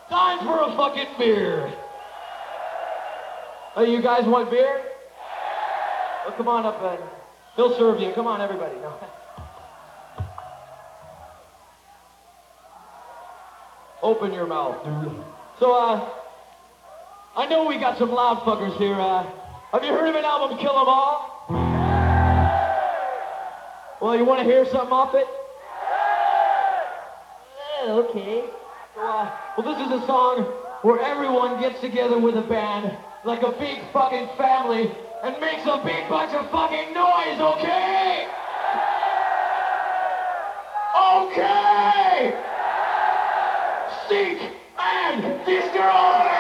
Time for a fucking beer. Oh, you guys want beer? Well, come on up and he'll serve you. Come on, everybody. No. Open your mouth, dude. So, I know we got some loud fuckers here. Have you heard of an album, Kill 'Em All? Well, you want to hear something off it? Yeah, okay. So, well, this is a song where everyone gets together with a band, like a big fucking family, and makes a big bunch of fucking noise, okay? Okay! Seek and destroy!